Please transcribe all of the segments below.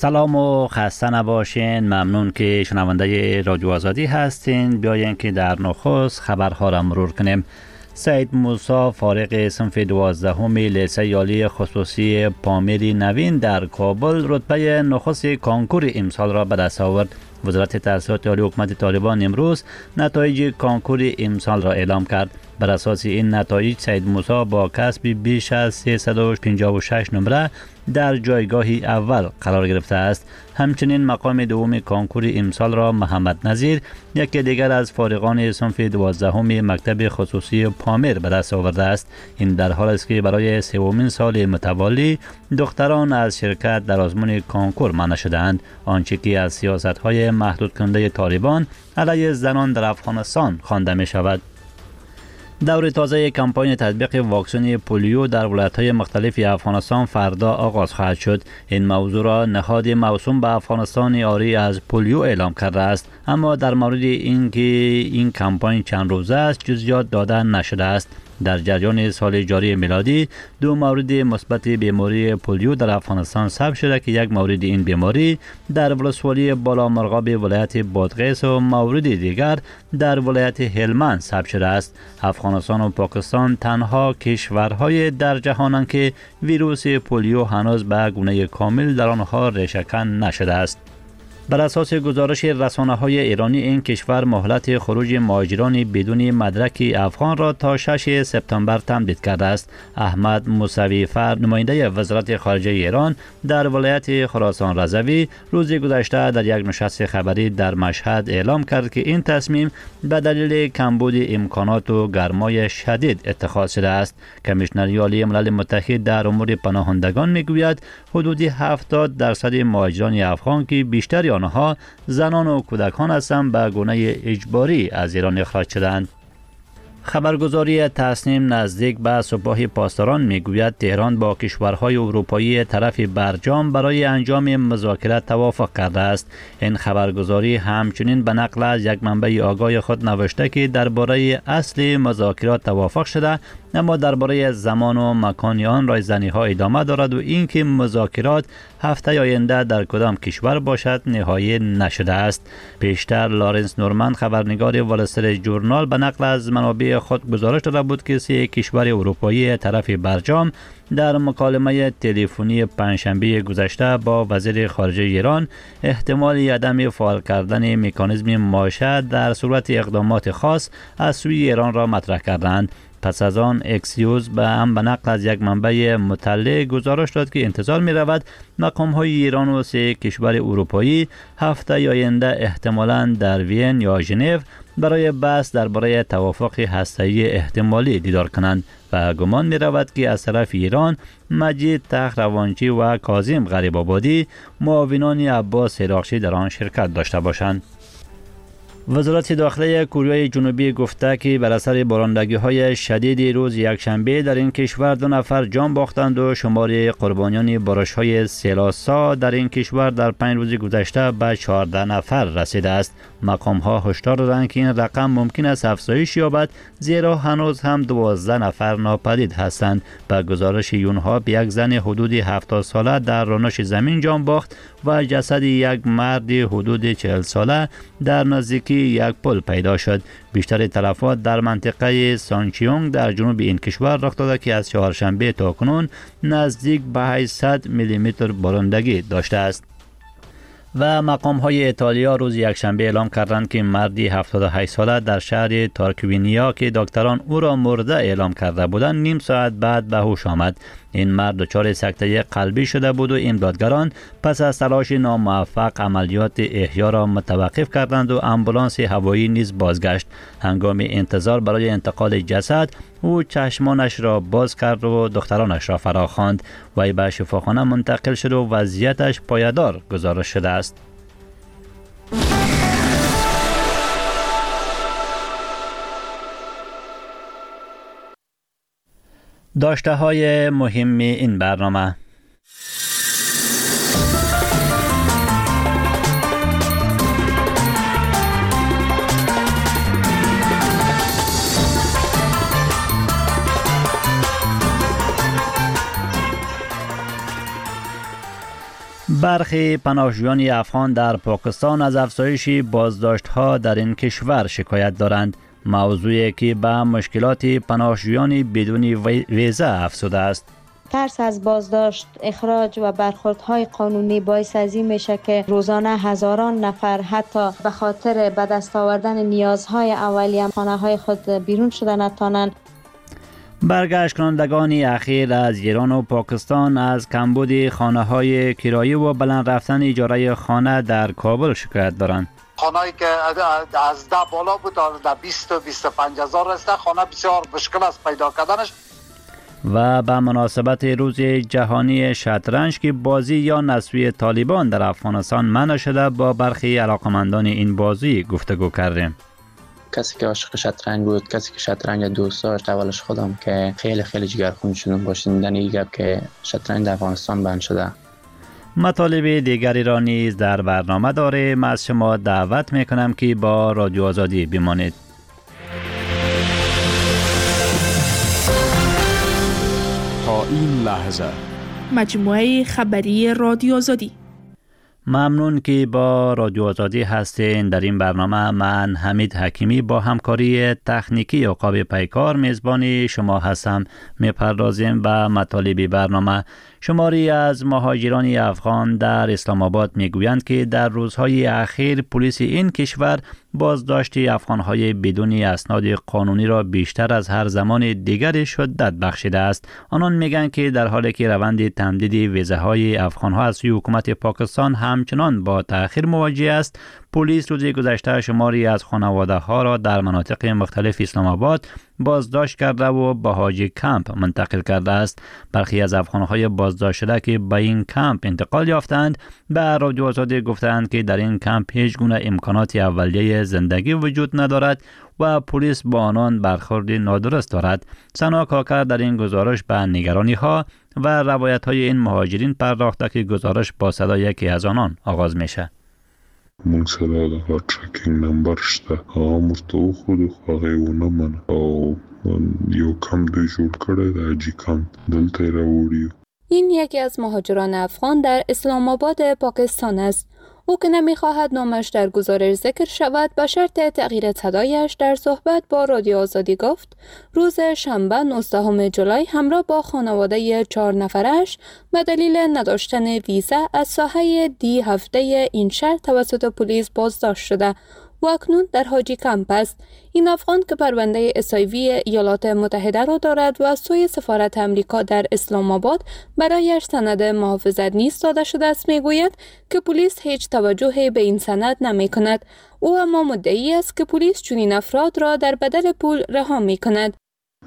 سلام و خسته نباشین. ممنون که شنونده رادیو آزادی هستین. بیاین که در نخست خبرها را مرور کنیم. سید موسی فارغ صنف 12 لیسه عالی خصوصی پامیر نوین در کابل رتبه نخست کنکور امسال را به دست آورد. وزارت تحصیلات عالی حکومت طالبان امروز نتایج کنکور امسال را اعلام کرد. بر اساس این نتایج سید موسی با کسب بیش از 356 نمره در جایگاه اول قرار گرفته است. همچنین مقام دوم کنکور امسال را محمد نظیر، یکی دیگر از فارغان صنف 12 مکتب خصوصی پامیر به دست آورده است. این در حال است که برای سومین سال متوالی دختران از شرکت در آزمون کنکور منع شدند، آنچه که از سیاست‌های محدود کننده طالبان علیه زنان در افغانستان خوانده می شود. دور تازه کمپاین تطبیق واکسن پولیو در ولایت‌های مختلف افغانستان فردا آغاز خواهد شد. این موضوع را نهاد موسوم به افغانستان عاری از پولیو اعلام کرده است، اما در مورد اینکه این کمپاین چند روزه است جزئیات داده نشده است. در جریان سال جاری میلادی 2 مورد مثبت بیماری پولیو در افغانستان ثبت شده که یک مورد این بیماری در ولسوالی بالامرغاب ولایت بادغیس و مورد دیگر در ولایت هلمند ثبت شده است. افغانستان و پاکستان تنها کشورهای در جهانند که ویروس پولیو هنوز به گونه کامل در آنها ریشه‌کن نشده است. بر اساس گزارش رسانه‌های ایرانی این کشور مهلت خروج مهاجران بدون مدرک افغان را تا 6 سپتامبر تمدید کرده است. احمد موسوی فرد نماینده وزارت خارجه ایران در ولایت خراسان رضوی روز گذشته در یک نشست خبری در مشهد اعلام کرد که این تصمیم به دلیل کمبود امکانات و گرمای شدید اتخاذ شده است. کمیشنر عالی ملل متحد در امور پناهندگان میگوید حدود 70% مهاجران افغان که بیشتر آنها زنان و کودکان هستند به گونه اجباری از ایران اخراج شدند. خبرگزاری تصنیم نزدیک به سپاه پاسداران میگوید تهران با کشورهای اروپایی طرف برجام برای انجام مذاکرات توافق کرده است. این خبرگزاری همچنین به نقل از یک منبع آگاه خود نوشته که درباره اصل مذاکرات توافق شده، اما درباره زمان و مکان آن رایزنی ها ادامه دارد و اینکه مذاکرات هفته آینده در کدام کشور باشد نهایی نشده است. پیشتر لارنس نورمن خبرنگار وال استریت جورنال به نقل از منابع خود گزارش داده بود که 3 کشور اروپایی طرف برجام در مکالمه تلفنی پنجشنبه گذشته با وزیر خارجه ایران احتمال عدم فعال کردن مکانیزم ماشه در صورت اقدامات خاص از سوی ایران را مطرح کردند. پس از آن اکسیوز به نقل از یک منبع مطلع گزارش داد که انتظار می رود مقام های ایران و 3 کشور اروپایی هفته آینده احتمالاً در وین یا ژنو برای بحث درباره توافق هسته‌ای احتمالی دیدار کنند و گمان می رود که از طرف ایران مجید تخروانچی و کاظم غریب آبادی معاونان عباس عراقچی در آن شرکت داشته باشند. وزارت داخله کره جنوبی گفته که بر اثر بارندگی‌های شدید روز یکشنبه در این کشور 2 نفر جان باختند و شمار قربانیان بارش‌های سیلاسا در این کشور در 5 روز گذشته به 14 نفر رسیده است. مقام‌ها هشدار دادند که این رقم ممکن است افزایش یابد زیرا هنوز هم 12 نفر ناپدید هستند. به گزارش یونها یک زن حدود 70 ساله در رانش زمین جان باخت و جسد یک مرد حدود 40 ساله در نزدیکی یک پل پیدا شد. بیشتر تلفات در منطقه سانچیونگ در جنوب این کشور رخ داده که از چهارشنبه تا کنون نزدیک به 800 میلیمتر بارندگی داشته است. و مقام های ایتالیا روز یکشنبه اعلام کردند که مردی 78 ساله در شهر تارکوینیا که دکتران او را مرده اعلام کرده بودند نیم ساعت بعد به هوش آمد. این مرد دچار سکته قلبی شده بود و امدادگران پس از تلاش ناموفق عملیات احیا را متوقف کردند و آمبولانس هوایی نیز بازگشت. هنگام انتظار برای انتقال جسد او چشمانش را باز کرد و دخترانش را فراخواند. وی به شفاخانه منتقل شد و وضعیتش پایدار گزارش شده است. داشته های مهم این برنامه: برخی پناهجویان افغان در پاکستان از افزایش بازداشت‌ها در این کشور شکایت دارند، موضوعی که به مشکلات پناهجویان بدون ویزا افزوده است. ترس از بازداشت، اخراج و برخوردهای قانونی باعث از این میشه که روزانه هزاران نفر حتی به خاطر به دست آوردن نیازهای اولیه خانه‌های خود بیرون شده نتوانند. برگشت کنندگان اخیر از ایران و پاکستان از کمبود خانه‌های کرایه و بلند رفتن اجاره خانه در کابل شکایت دارند. خانه‌ای که از 10 بالا بود در 20 و 25 هزار است، خانه بسیار مشکل است پیدا کردنش. و به مناسبت روز جهانی شطرنج که بازی یا نسوی طالبان در افغانستان منع شده، با برخی علاقمندان این بازی گفتگو کردیم. کسی که عاشق شطرنج بود، کسی که شطرنج دوست داشت، اولش خودم که خیلی جگرخون شدم با شنیدن این گپ که شطرنج در افغانستان بند شده. مطالب دیگری را نیز در برنامه داریم. از شما دعوت میکنم که با رادیو آزادی بمانید. تا این لحظه مجموعه خبری رادیو آزادی. ممنون که با رادیو آزادی هستین. در این برنامه من حمید حکیمی با همکاری تکنیکی عقاب پیکار میزبان شما هستم. میپردازیم به مطالب برنامه. شماری از مهاجران افغان در اسلام آباد میگویند که در روزهای اخیر پلیس این کشور بازداشت افغانهای بدون اسناد قانونی را بیشتر از هر زمان دیگری شدت بخشیده است. آنان میگن که در حالی که روند تمدید ویزاهای افغانها از سوی حکومت پاکستان همچنان با تأخیر مواجه است، پلیس روز گذشته شماری از خانواده ها را در مناطق مختلف اسلام آباد بازداشت کرده و به حاجی کمپ منتقل کرده است. برخی از افغانهای بازداشت شده که به این کمپ انتقال یافتند به رادیو آزادی گفتند که در این کمپ هیچ گونه امکانات اولیه زندگی وجود ندارد و پلیس با آنان برخورد نادرست دارد. سنا کاکر در این گزارش به نگرانی ها و روایت های این مهاجرین پرداخته که گزارش با صدای یکی از آنان آغاز میشه. مونږ سره د ټریکینګ نمبر شته، هغه مرته وښودو خو هغه یې ونه منه او یو کمپ دوی جوړ کړی د حاجي کمپ، دلته یې راوړي. این یکی از مهاجران افغان در اسلام آباد پاکستان است. او که نمیخواهد نامش در گزارش ذکر شود به شرط تغییر صدایش در صحبت با رادیو آزادی گفت روز شنبه 19 جولای همراه با خانواده 4 نفرش به دلیل نداشتن ویزا از ساحه دی هفته این شهر توسط پلیس بازداشت شده و اکنون در حاجی کمپ است. این افغان که پرونده SIV ایالات متحده را دارد و از سوی سفارت امریکا در اسلام آباد برایش سند محافظت نیز داده شده است، میگوید که پلیس هیچ توجهی به این سند نمی کند. او اما مدعی است که پلیس چنین افراد را در بدل پول رها می کند.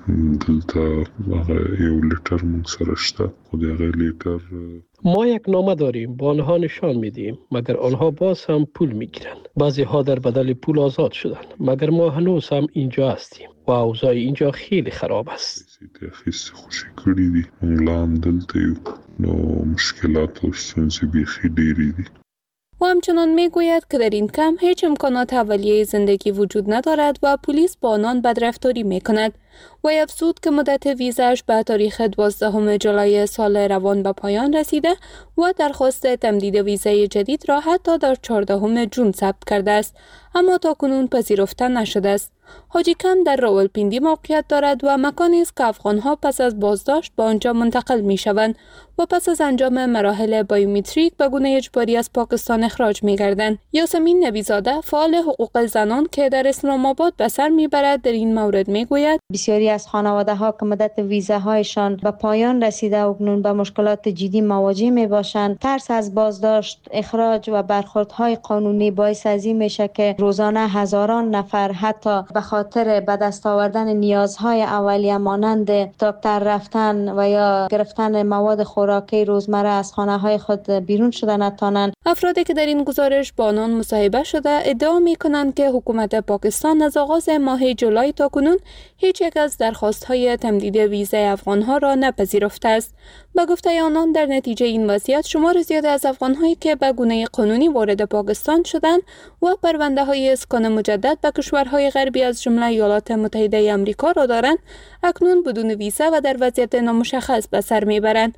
دلته هغه یو لیټر مونږ سره شته، خو د هغه لیټر ما یک نامه داریم، با آنها نشان میدیم، مگر آنها باز هم پول میگیرند. بعضی ها در بدل پول آزاد شدند، مگر ما هنوز هم اینجا هستیم و اوضاع اینجا خیلی خراب است. اخیستی خوشی کړي دي، مونږ لا هم دلته یو، نو مشکلات او ستونزې بیخي ډېرې دي. و همچنان میگوید که در این کمپ هیچ امکانات اولیه زندگی وجود ندارد و پلیس با آنان بدرفتاری میکند. و افزود که مدت ویزاش به تاریخ 12 جولای سال روان به پایان رسیده و درخواست تمدید ویزای جدید را حتی در 14 جون ثبت کرده است، اما تاکنون پذیرفته نشده است. حاجی کمپ در راولپیندی موقعیت دارد و مکانی است که افغانها پس از بازداشت به آنجا منتقل می شوند و پس از انجام مراحل بایومتریک به گونه اجباری از پاکستان اخراج می گردند. یاسمین نبیزاده فعال حقوق زنان که در اسلام آباد به سر می برد در این مورد می گوید بسیاری از خانواده ها که مدت ویزاهایشان به پایان رسیده و اکنون به مشکلات جدی مواجه می باشند، ترس از بازداشت، اخراج و برخوردهای قانونی باعث از این میشه که روزانه هزاران نفر حتی به خاطر به دست آوردن نیازهای اولیه مانند دکتر رفتن و یا گرفتن مواد خوراکی روزمره از خانه‌های خود بیرون شده نتوانند. افرادی که در این گزارش با آنان مصاحبه شده ادعا می‌کنند که حکومت پاکستان از آغاز ماه جولای تا کنون هیچ یک از درخواست‌های تمدید ویزای افغان‌ها را نپذیرفته است. به گفته آنان در نتیجه این وضعیت شمار زیادی از افغان‌هایی که به گونه قانونی وارد پاکستان شدند و پرونده‌های اسکان مجدد به کشورهای غربی از جمله ایالات متحده آمریکا را دارند، اکنون بدون ویزا و در وضعیت نامشخص به سر میبرند.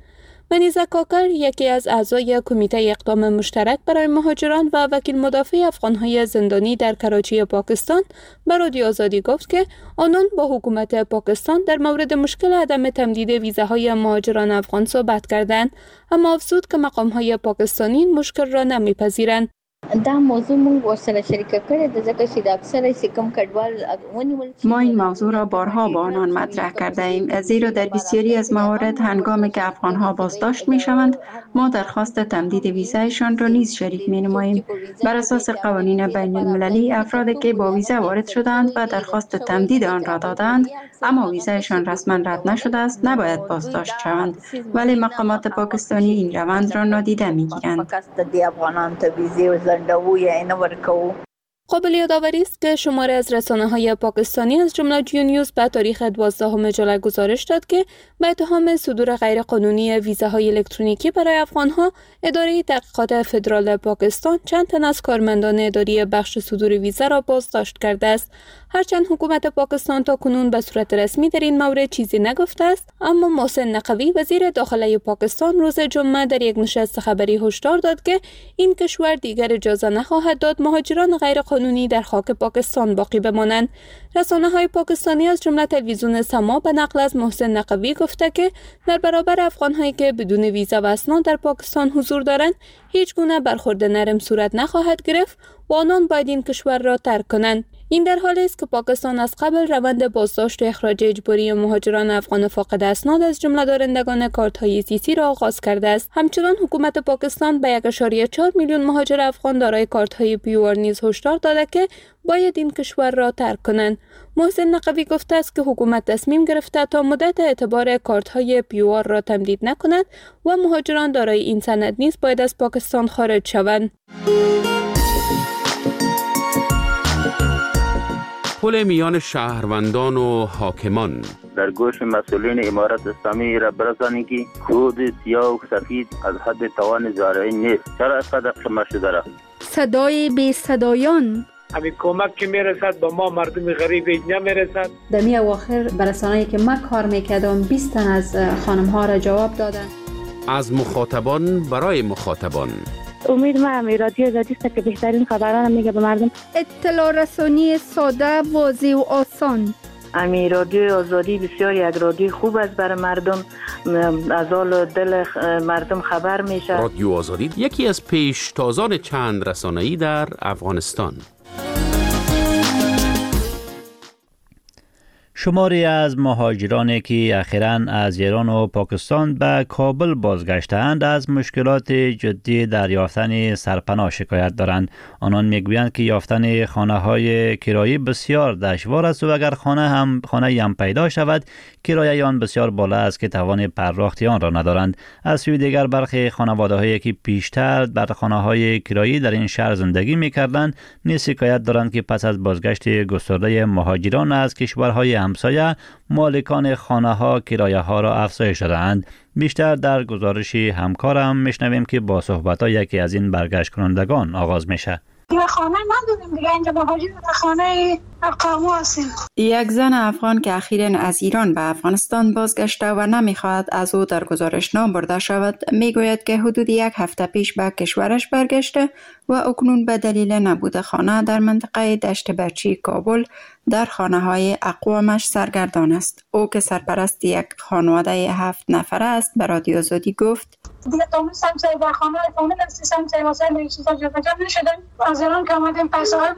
منیزه کاکر، یکی از اعضای کمیته اقدام مشترک برای مهاجران و وکیل مدافع افغان‌های زندانی در کراچی پاکستان، به رادیو آزادی گفت که آنان با حکومت پاکستان در مورد مشکل عدم تمدید ویزاهای مهاجران افغان صحبت کردند، اما افزود که مقام‌های پاکستانی این مشکل را نمی‌پذیرند. ما این موضوع را بارها با آنان مطرح کرده ایم، زیرا در بسیاری از موارد هنگامی که افغان‌ها بازداشت می‌شوند ما درخواست تمدید ویزایشان را نیز شریک می‌نماییم. بر اساس قوانین بین‌المللی افرادی که با ویزا وارد شدند و درخواست تمدید آن را دادند اما ویزایشان رسما رد نشده است نباید بازداشت شوند، ولی مقامات پاکستانی این روند را نادیده می‌گیرند. قابل یادآوری است که شماری از رسانه‌های پاکستانی از جمله جیو نیوز به تاریخ 12 جولای گزارش داد که به اتهام صدور غیرقانونی ویزاهای الکترونیکی برای افغان‌ها، اداره تحقیقات فدرال پاکستان چند تن از کارمندان اداری بخش صدور ویزا را بازداشت کرده است. هرچند حکومت پاکستان تا کنون به صورت رسمی در این مورد چیزی نگفته است، اما محسن نقوی وزیر داخله پاکستان روز جمعه در یک نشست خبری هشدار داد که این کشور دیگر اجازه نخواهد داد مهاجران غیرقانونی در خاک پاکستان باقی بمانند. رسانه‌های پاکستانی از جمله تلویزیون سما به نقل از محسن نقوی گفته که در برابر افغان‌هایی که بدون ویزا و اسناد در پاکستان حضور دارند، هیچ گونه برخورد نرم صورت نخواهد گرفت و آنان باید این کشور را ترک کنند. این در حالی است که پاکستان از قبل روند بازداشت و اخراج اجباری مهاجران افغان فاقد اسناد از جمله دارندگان کارت‌های زیستی را آغاز کرده است. همچنان حکومت پاکستان به 1.4 میلیون مهاجر افغان دارای کارت‌های پیوار نیز هشدار داده که باید این کشور را ترک کنند. محسن نقوی گفته است که حکومت تصمیم گرفته تا مدت اعتبار کارت‌های پیوار را تمدید نکند و مهاجران دارای این سند نیز باید از پاکستان خارج شوند. پل میان شهروندان و حاکمان در گوش مسئولین امارت اسلامی را برسانید که کود سیاه و سفید از حد توان زارعی نیست. چرا اینقدر خمه شده را؟ صدای بی صدایان، همین کمک که میرسد به ما مردم غریب نمیرسد. دمی اواخر برسانه‌ای که ما کار میکردم 20 تن از خانم‌ها را جواب دادن. از مخاطبان برای مخاطبان. امید ما هم رادیو آزادی است که بهترین خبران میگه به مردم. اطلاع رسانی ساده، واضح و آسان. امی رادیو آزادی بسیار یک رادیو خوب است برای مردم، از حال دل مردم خبر میشه. رادیو آزادی یکی از پیشتازان چند رسانه‌ای در افغانستان. شماری از مهاجرانی که اخیراً از ایران و پاکستان به کابل بازگشتند از مشکلات جدی در یافتن سرپناه شکایت دارند. آنان میگویند که یافتن خانه‌های کرایی بسیار دشوار است و اگر خانه هم پیدا شود کرایه آن بسیار بالا است که توان پرداخت آن را ندارند. از سوی دیگر برخی خانواده‌هایی که پیشتر بر خانه‌های کرایی در این شهر زندگی می‌کردند نیز شکایت دارند که پس از بازگشت گسترده مهاجران از کشورهای همسایه مالکان خانه‌ها کرایه‌ها را افزایش دادند. بیشتر در گزارش همکارم میشنویم که با صحبت‌ها یکی از این برگشت کنندگان آغاز میشه. دیگه خانه نداریم دیگه، اینجا مهاجر خانه اقامه هستیم. یک زن افغان که اخیراً از ایران به افغانستان بازگشته و نمیخواهد از او در گزارش نام برده شود میگوید که حدود 1 هفته پیش به کشورش برگشته و اکنون به دلیل نبود خانه در منطقه دشت برچی کابل در خانه‌های اقوامش سرگردان است. او که سرپرست یک خانواده 7 نفره است به رادیو آزادی گفت دیگه تامون سمسای در خانه فامیل هستی سمسای واسه چیزا جابجا نشدن. از ایران که آمدیم پیسه های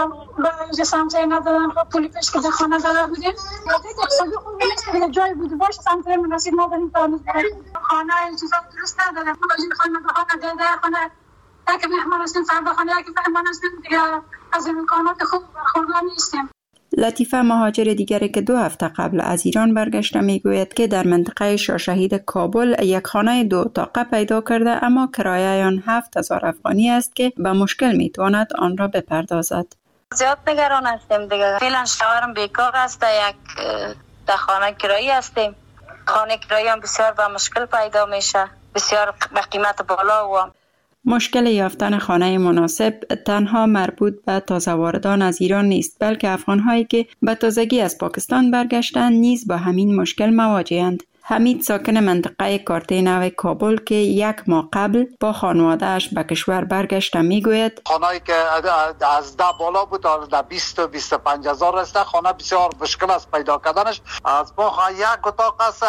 برای سمسای ندادن، خب پولی پیش که در خانه داده بودیم دیگه اقتصادی خوب نیست دیگه، جای بود باشه سمسای مناسب نداریم تا خانه این چیزا درست نداره. مهاجر خانه به خانه داده خانه که مهمان هستیم فردا خانه که مهمان هستیم دیگه از امکانات خوب برخوردار نیستیم. لطیفه مهاجر دیگری که 2 هفته قبل از ایران برگشته میگوید که در منطقه شاهشهید کابل یک خانه 2 اتاقه پیدا کرده اما کرایه آن 7000 افغانی است که به مشکل میتواند آن را بپردازد. زیاد نگران هستیم دیگه، فعلا شوهرم بیکار است، یک در خانه کرایی هستیم. خانه کرایی هم بسیار به مشکل پیدا میشه، بسیار به قیمت بالا و مشکل یافتن خانه مناسب تنها مربوط به تازه واردان از ایران نیست، بلکه افغان‌هایی که به تازگی از پاکستان برگشتند نیز با همین مشکل مواجه‌اند. حمید ساکن منطقه کارته نو کابل که 1 ماه قبل با خانواده‌اش به کشور برگشته میگوید خانه‌ای که از 10 بالا بود در 20 و 25 هزار است. خانه بسیار مشکل است پیدا کردنش. از ما یک اتاق است،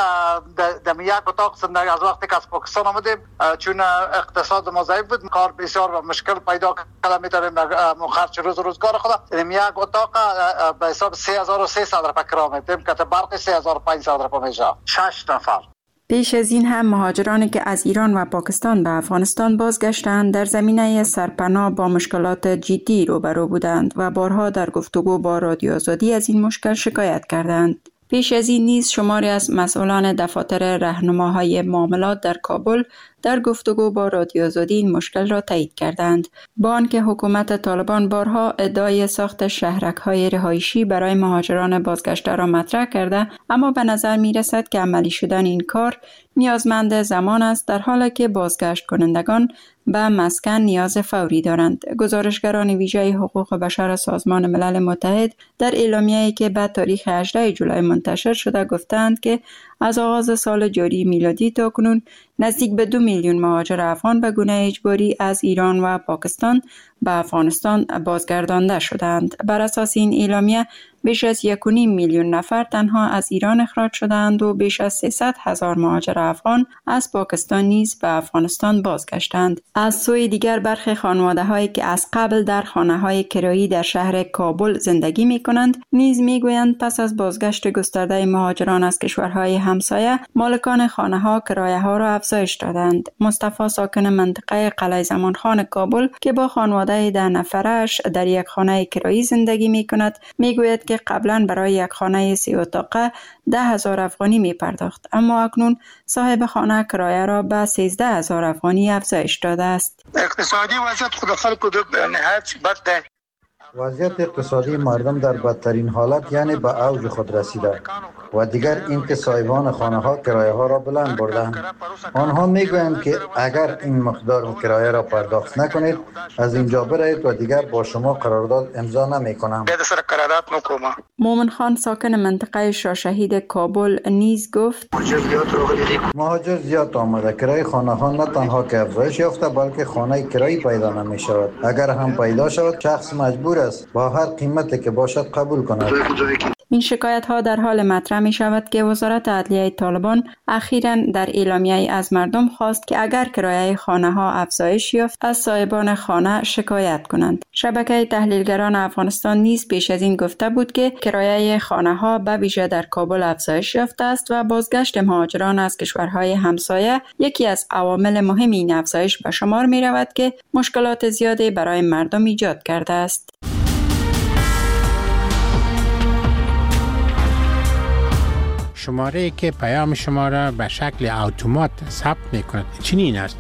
در یک اتاق زندگی از وقتی که از پاکستان آمدیم چون اقتصاد ما ضعیف بود کار بسیار مشکل پیدا کردم. میتونیم خرج روزگار خود یک اتاق به حساب 3300 روپیه کرایه میدیم که برق 3500 روپیه میشه. 6 نفر. پیش از این هم مهاجرانی که از ایران و پاکستان به افغانستان بازگشتند در زمینه سرپناه با مشکلات جدی روبرو بودند و بارها در گفتگو با رادیو آزادی از این مشکل شکایت کردند. پیش از این نیز شماری از مسئولان دفاتر راهنماهای معاملات در کابل در گفتگو با رادیو آزادی این مشکل را تایید کردند. با آنکه حکومت طالبان بارها ادعای ساخت شهرک‌های رهایشی برای مهاجران بازگشته را مطرح کرده، اما به نظر می رسد که عملی شدن این کار نیازمند زمان است، در حالی که بازگشت کنندگان به مسکن نیاز فوری دارند. گزارشگران ویژه حقوق بشر سازمان ملل متحد در اعلامیه‌ای که به تاریخ 18 جولای منتشر شده گفتند که از آغاز سال جاری میلادی تا کنون نزدیک به 2 میلیون مهاجر افغان به گونه اجباری از ایران و پاکستان به افغانستان بازگردانده شدند. بر اساس این اعلامیه بیش از 1.5 میلیون نفر تنها از ایران اخراج شدند و بیش از 300,000 مهاجر افغان از پاکستان نیز به افغانستان بازگشتند. از سوی دیگر برخی خانواده‌هایی که از قبل در خانه‌های کرایی در شهر کابل زندگی می‌کنند نیز می‌گویند پس از بازگشت گسترده مهاجران از کشورهای همسایه مالکان خانه‌ها کرایه‌ها را افزایش دادند. مصطفی ساکن منطقه قلعه زمانخان کابل که با خانواده 10 نفرش در یک خانه کرایی زندگی می‌کند می‌گوید که قبلا برای یک خانه 3 اتاقه 10,000 افغانی می پرداخت، اما اکنون صاحب خانه کرایه را به 13,000 افغانی افزایش داده است. اقتصادی وضعیت خود خلق نهایت بد. وضعیت اقتصادی مردم در بدترین حالت یعنی به اوج خود رسیده و دیگر این که صاحبان خانه ها کرایه ها را بلند بردند. آنها میگویند که اگر این مقدار کرایه را پرداخت نکنید از اینجا برید و دیگر با شما قرارداد امضا نمی کنم. مومن خان ساکن منطقه شاهشهید کابل نیز گفت مهاجر زیاد آمده. کرایه خانه ها نه تنها که افزایش یافته بلکه خانه کرایی پیدا نمی شود. اگر هم پیدا شود شخص مجبور است با هر قیمتی که باشد قبول کند. این شکایت ها در حال مطرح می شود که وزارت عدلیه طالبان اخیراً در اعلامیه از مردم خواست که اگر کرایه خانه ها افزایش یافت از صاحبان خانه شکایت کنند. شبکه تحلیلگران افغانستان نیز پیش از این گفته بود که کرایه خانه ها به ویژه در کابل افزایش یافته است و بازگشت مهاجران از کشورهای همسایه یکی از عوامل مهم این افزایش به شمار می رود که مشکلات زیادی برای مردم ایجاد کرده است. شماره که پیام شما را به شکل اتومات ثبت می‌کند چنین است: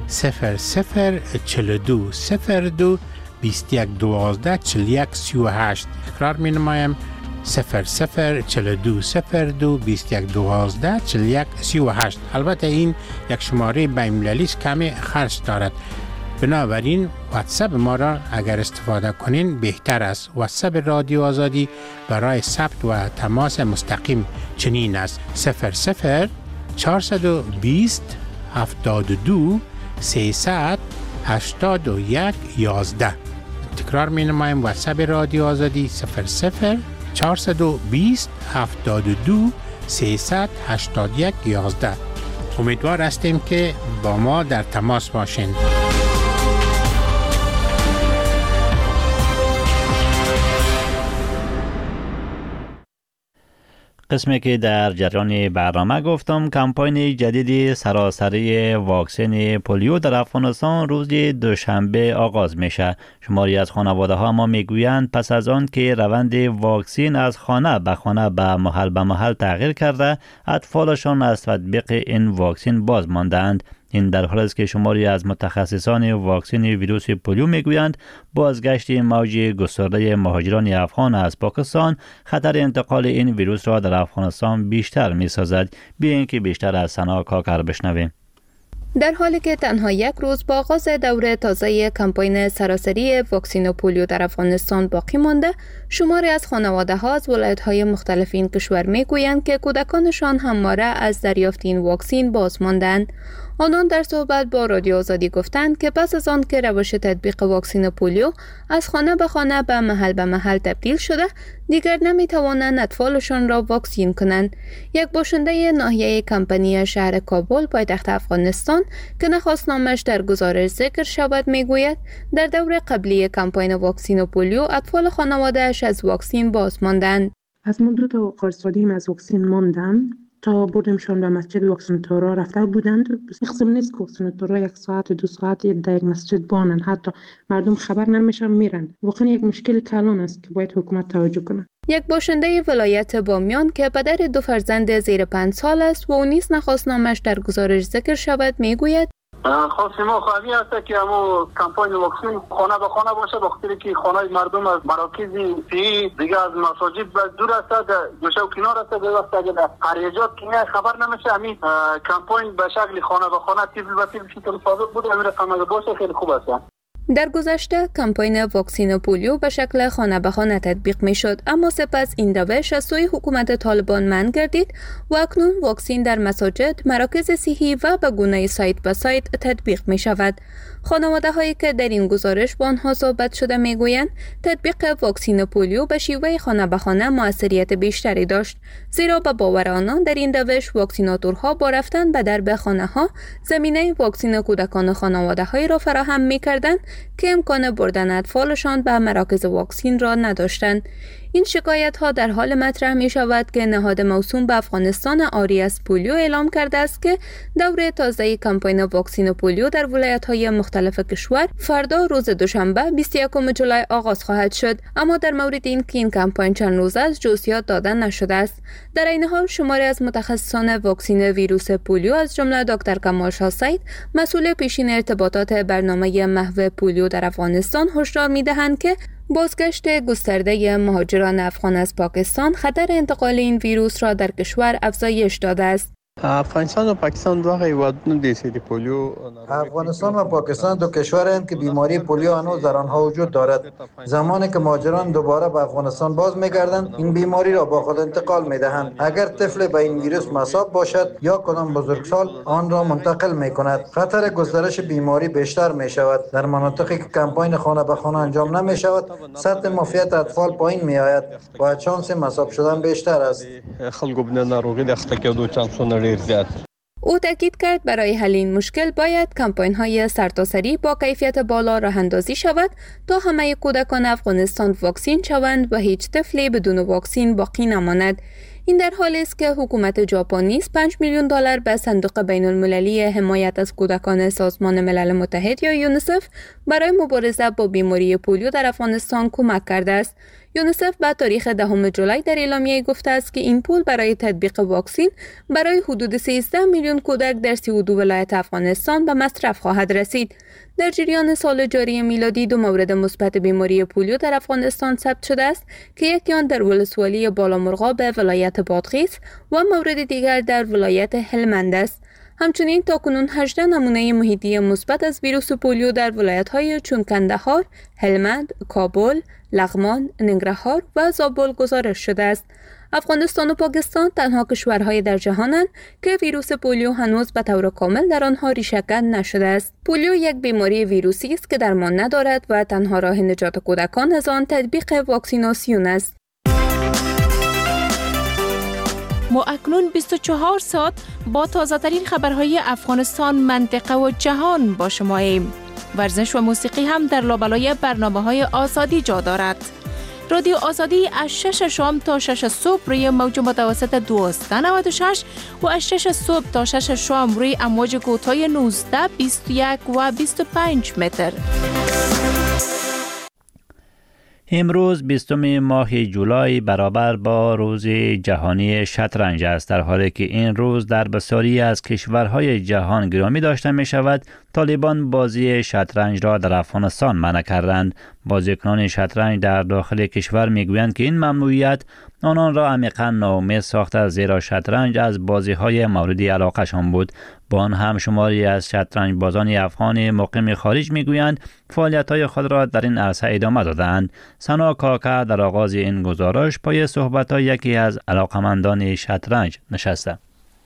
0042 02 21 12 41 38. تکرار می‌نمایم: 0042 02 21 12 41 38. البته این یک شماره بین‌المللی است، کمی خرج دارد. بنابراین واتساپ ما را اگر استفاده کنین بهتر است. واتساپ رادیو آزادی برای ثبت و تماس مستقیم چنین است: 00 420 72 300 81 11. تکرار می نمایم: واتساپ رادیو آزادی 00 420 72 300 81 11. امیدوار هستیم که با ما در تماس باشین. قسمی که در جریان برنامه گفتم، کمپاین جدید سراسری واکسن پولیو در افغانستان روز دوشنبه آغاز میشه. شماری از خانواده ها ما میگویند پس از آن که روند واکسن از خانه به محل تغییر کرده، اطفالشان از تطبیق این واکسن باز ماندند. این در حالی است که شماری از متخصصان واکسن ویروس پولیو میگویند بازگشت موج گسترده مهاجران افغان از پاکستان خطر انتقال این ویروس را در افغانستان بیشتر میسازد. بیایید که بیشتر از سنا کاکر بشنویم. در حالی که تنها یک روز با آغاز دوره تازه کمپاین سراسری واکسن پولیو در افغانستان باقی مانده، شماری از خانواده‌ها از ولایت‌های مختلف این کشور می‌گویند که کودکانشان همواره از دریافت این واکسن باز ماندند. آنان در صحبت با رادیو آزادی گفتند که پس از آن که روش تطبیق واکسن پولیو از خانه به خانه به محل تبدیل شده، دیگر نمی‌توانند اطفالشان را واکسین کنند. یک باشنده ناحیه کمپانی شهر کابل پایتخت افغانستان که نخواست نامش در گزارش ذکر شود میگوید در دور قبلی کمپاین واکسن پولیو اطفال خانواده‌اش از واکسن باز ماندند. از مدت قرصادیم از واکسن ماندن تا بردیمشان به مسجد واکسیناتورها رفته بودند. اقسم نیست که واکسیناتورها 1 ساعت 2 ساعت در یک مسجد بانند، حتی مردم خبر نمیشن میرن. واقعا یک مشکل کلان است که باید حکومت توجه کنه. یک باشنده ولایت بامیان که پدر 2 فرزند زیر 5 سال است و او نیز نخواست نامش در گزارش ذکر شود میگوید خواست ما خواهی است که همون کمپاین واکسن خانه به خانه باشه، وقتی که خانه مردم از مراکز صحی دیگه از مساجد دور است، گوشه و کنار است، به واسطه اگه در قریجات که خبر نمیشه همین کمپاین به شکل خانه به خانه تیبل به تیبل شکل ثابت بود، همین رقم اگه باشه خیلی خوب است. در گذشته کمپاین واکسن پولیو به شکل خانه به خانه تطبیق می شد، اما سپس این روش از سوی حکومت طالبان منع گردید و اکنون واکسن در مساجد، مراکز صحی و به گونه سایت به سایت تطبیق می شود. خانواده هایی که در این گزارش با آنها صحبت شده می گویند تطبیق واکسن پولیو به شیوه خانه به خانه موثریت بیشتری داشت، زیرا به باور آنان در این روش واکسیناتورها با رفتن به درب خانه ها زمینه واکسن کودکان خانواده هایی را فراهم می کردند که امکان بردن اطفالشان به مراکز واکسن را نداشتند. این شکایت ها در حال مطرح می شود که نهاد موسوم به افغانستان آری از پولیو اعلام کرده است که دوره تازه کمپاین واکسن پولیو در ولایت های مختلف کشور فردا روز دوشنبه 21 جولای آغاز خواهد شد، اما در مورد این که این کمپاین چند روزه است جزئیات داده نشده است. در این حال شماری از متخصصان واکسن ویروس پولیو از جمله دکتر کمال شاه سید، مسئول پیشین ارتباطات برنامه محو پولیو در افغانستان، هشدار می‌دهند که بازگشت گسترده مهاجران افغان از پاکستان خطر انتقال این ویروس را در کشور افزایش داده است. افغانستان و پاکستان دو هیوادونه دي چې پولیو افغانستان و پاکستان دو کشورند که بیماری پولیو هنوز در آنها وجود دارد. زمانی که مهاجران دوباره به افغانستان باز میگردند این بیماری را با خود انتقال میدهند. اگر طفل به این ویروس مصاب باشد یا کدام بزرگسال آن را منتقل میکند. خطر گسترش بیماری بیشتر میشود. در مناطقی که کمپاین خانه به خانه انجام نمیشود سطح معافیت اطفال پایین میآید و شانس مصاب شدن بیشتر است. خلکو بنا ناروغی د اخته کېدو چانسونه او تاکید کرد برای حل این مشکل باید کمپاین های سرتاسری با کیفیت بالا راه اندازی شود تا همه کودکان افغانستان واکسین شوند و هیچ طفلی بدون واکسین باقی نماند. این در حالی است که حکومت ژاپن نیز $5 میلیون به صندوق بین المللی حمایت از کودکان سازمان ملل متحد یا یونیسف برای مبارزه با بیماری پولیو در افغانستان کمک کرده است. یونیسف به تاریخ 10 جولای در اعلامیه گفته است که این پول برای تطبیق واکسن برای حدود 13 میلیون کودک در 32 ولایت افغانستان به مصرف خواهد رسید. در جریان سال جاری میلادی 2 مورد مثبت بیماری پولیو در افغانستان ثبت شده است که یکی آن در ولسوالی بالامرغاب ولایت بادغیس و مورد دیگر در ولایت هلمند است. همچنین تاکنون 18 نمونه محیطی مثبت از ویروس پولیو در ولایت‌های چون کندهار، هلمند، کابل، لغمان، ننگرهار و زابل گزارش شده است. افغانستان و پاکستان تنها کشورهای در جهانند که ویروس پولیو هنوز به طور کامل در آنها ریشه‌کن نشده است. پولیو یک بیماری ویروسی است که درمان ندارد و تنها راه نجات کودکان از آن تطبیق واکسیناسیون است. ما اکنون 24 ساعت با تازه‌ترین خبرهای افغانستان، منطقه و جهان با شماییم. ورزش و موسیقی هم در لابلای برنامه‌های آزادی جا دارد. رادیو آزادی از 6 شام تا 6 صبح روی موج متوسط 1296 و از 6 صبح تا 6 شام روی امواج کوتاه 19، 21 و 25 متر. امروز 20 ماه جولای برابر با روز جهانی شطرنج است، در حالی که این روز در بسیاری از کشورهای جهان گرامی داشته می شود. طالبان بازی شطرنج را در افغانستان منع کردند. بازیکنان شطرنج در داخل کشور میگویند که این ممنوعیت آنان را عمیقا ناامید ساخته، زیرا شطرنج از بازی‌های مورد علاقه‌شان بود. با آن هم شماری از شطرنج بازان افغان مقیم خارج میگویند فعالیت‌های خود را در این عرصه ادامه دادند. سنا کاکا در آغاز این گزارش پای صحبت‌های یکی از علاقمندان شطرنج نشسته.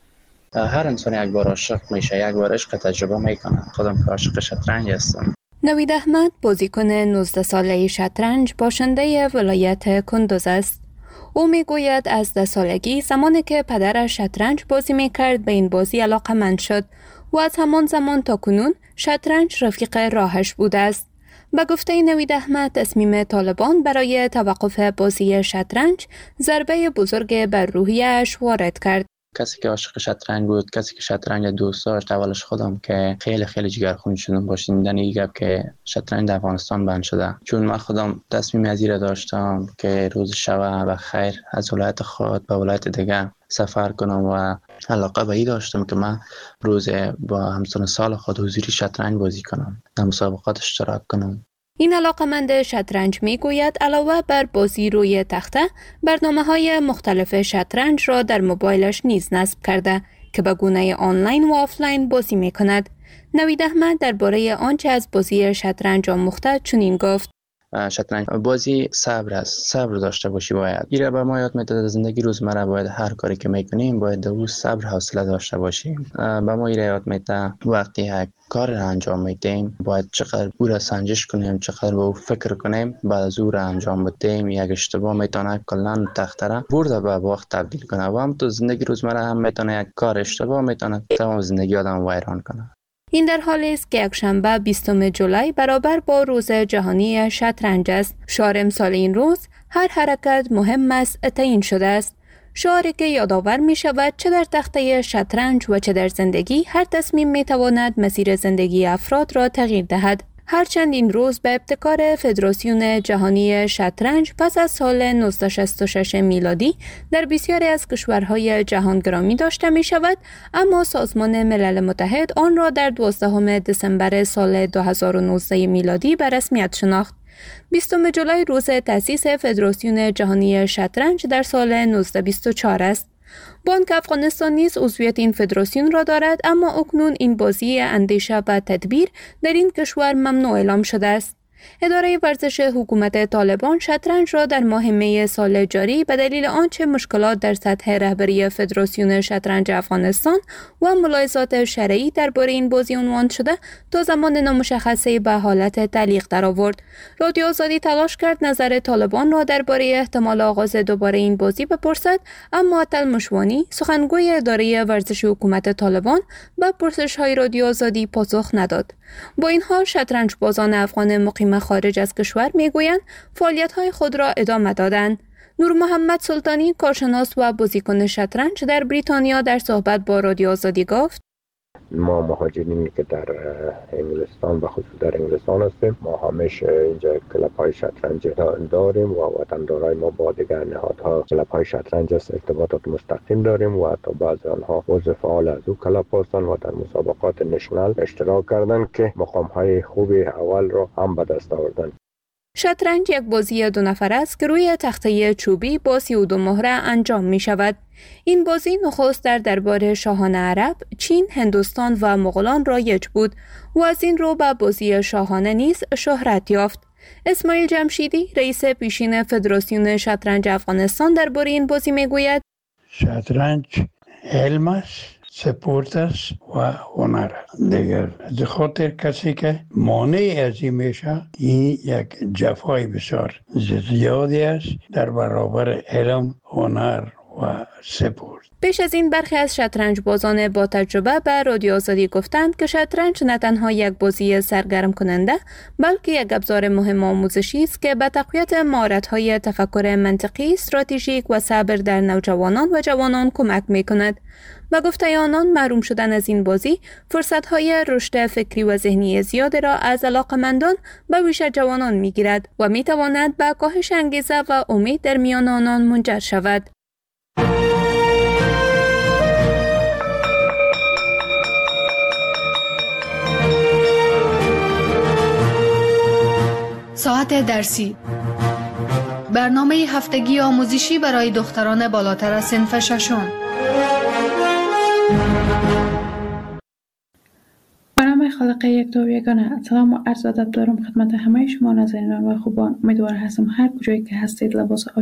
هر انسان یک بار عاشق میشه، یک بار عشق تجربه میکنه. خودم که عاشق شطرنج هستم. نوید احمد بازیکن 19 ساله شطرنج باشنده ولایت کندوز است. او میگوید از 10 سالگی زمانی که پدرش شطرنج بازی میکرد به این بازی علاقه‌مند شد و از همان زمان تا کنون شطرنج رفیق راهش بوده است. به گفته نوید احمد تصمیم طالبان برای توقف بازی شطرنج ضربه بزرگ بر روحیه‌اش وارد کرد. کسی که عاشق شطرنج بود، کسی که شطرنج دوست داشت، اولش خودم که خیلی جگرخون شدم با شنیدن این گپ که شطرنج در افغانستان بند شده، چون من خودم تصمیم از این داشتم که روز شب و خیر از ولایت خود به ولایت دیگه سفر کنم و علاقه به این داشتم که من روز با همسن سال خود حضوری شطرنج بازی کنم، در مسابقات اشتراک کنم. این علاقمند شطرنج میگوید علاوه بر بازی روی تخته، برنامه‌های مختلف شطرنج را در موبایلش نیز نصب کرده که به گونه آنلاین و آفلاین بازی میکند. نوید احمد درباره آنچه از بازی شطرنج آموخته چنین گفت: شطرنج بازی صبر است، صبر داشته باشی. باید ایره به ما یاد میداد زندگی روزمره باید هر کاری که میکنیم باید در روز صبر حوصله داشته باشیم. به ما ایره یاد میده وقتی یک کار را انجام میدیم باید چقدر او را سنجش کنیم، چقدر به او فکر کنیم، بعد از او را انجام بدیم. یک اشتباه میتونه کلا تخته را برده به وقت تبدیل کنه و هم تو زندگی روزمره هم میتونه یک کار اشتباه میتونه تمام زندگی آدم ویران کنه. این در حالی است که یکشنبه 20 جولای برابر با روز جهانی شطرنج است. شعار امسال این روز هر حرکت مهم است تعیین شده است. شعاری که یادآور می شود چه در تخته شطرنج و چه در زندگی هر تصمیم می تواند مسیر زندگی افراد را تغییر دهد. هرچند این روز به ابتکار فدراسیون جهانی شطرنج پس از سال 1966 میلادی در بسیاری از کشورهای جهان گرامی داشته می شود، اما سازمان ملل متحد آن را در 12 دسامبر سال 2019 میلادی به رسمیت شناخت. 20 جولای روز تأسیس فدراسیون جهانی شطرنج در سال 1924 است. بانک افغانستان نیز عضویت این فدراسیون را دارد، اما اکنون این بازی اندیشه و تدبیر در این کشور ممنوع اعلام شده است. اداره ورزش حکومت طالبان شطرنج را در ماه می سال جاری به دلیل آنچه مشکلات در سطح رهبری فدراسیون شطرنج افغانستان و ملاحظات شرعی درباره این بازی عنوان شده تا زمان نامشخصی به حالت تعلیق درآورد. رادیو آزادی تلاش کرد نظر طالبان را درباره احتمال آغاز دوباره این بازی بپرسد، اما عطل مشوانی سخنگوی اداره ورزش حکومت طالبان به پرسش‌های رادیو آزادی پاسخ نداد. با این حال شطرنج بازان افغان مقیم خارج از کشور میگویند فعالیت‌های خود را ادامه دادند. نور محمد سلطانی کارشناس و بازیکن شطرنج در بریتانیا در صحبت با رادیو آزادی گفت: ما مهاجرینی که در انگلستان و خصوص در انگلستان هستیم، ما همیشه اینجا کلب‌های شطرنج داریم و وطندارای ما با دیگر نهادها کلب‌های شطرنج است ارتباطات مستقیم داریم و حتی بعضی آنها عضو فعال از او کلب هستند و در مسابقات نشنال اشتراک کردند که مقام‌های خوب اول را هم به دست آوردند. شطرنج یک بازی 2 نفره است که روی تخته چوبی با 32 مهره انجام می شود. این بازی نخست در دربار شاهان عرب، چین، هندوستان و مغولان رایج بود و از این رو به بازی شاهانه نیز شهرت یافت. اسماعیل جمشیدی رئیس پیشین فدراسیون شطرنج افغانستان درباره این بازی می گوید: شطرنج علم است، سپورت است و هنر دیگر. از خاطر کسی که مانع از این میشه، این یک جفای بسیار زیادی است در برابر علم، هنر و سپورت. پیش از این برخی از شطرنج بازان با تجربه به رادیو آزادی گفتند که شطرنج نه تنها یک بازی سرگرم کننده بلکه یک ابزار مهم آموزشی است که به تقویت مهارت‌های تفکر منطقی، استراتژیک و صبر در نوجوانان و جوانان کمک می‌کند. و گفته آنان محروم شدن از این بازی فرصت‌های رشد فکری و ذهنی زیاد را از علاقه‌مندان به ویژه جوانان می‌گیرد و می‌تواند به کاهش انگیزه و امید در میان آنان منجر شود. ساعت درسی. برنامه هفتگی آموزشی برای دختران بالاتر از صنف ششم. برنامه خالق یک دو یگانه. سلام و عرض ادب دارم خدمت همه شما ناظرین و خوبان. امیدوار هستم هر کجایی که هستید لباس